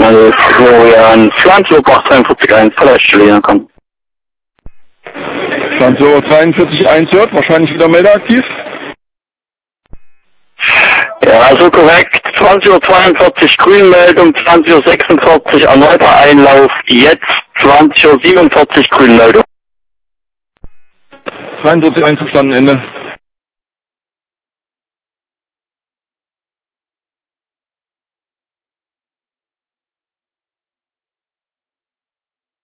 Florian, 20 Uhr 42.1, Verleihstelle kommen. 20 Uhr 43.1 hört, wahrscheinlich wieder meldeaktiv. Ja, also korrekt. 20 Uhr 42 Grünmeldung, 20 Uhr 46 erneuter Einlauf, jetzt 20 Uhr 47 Grünmeldung. 42 einverstanden, Ende.